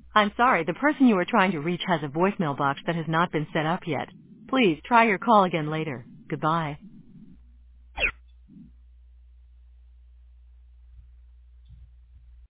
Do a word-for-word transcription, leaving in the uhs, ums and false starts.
I'm sorry, the person you are trying to reach has a voicemail box that has not been set up yet. Please try your call again later. Goodbye.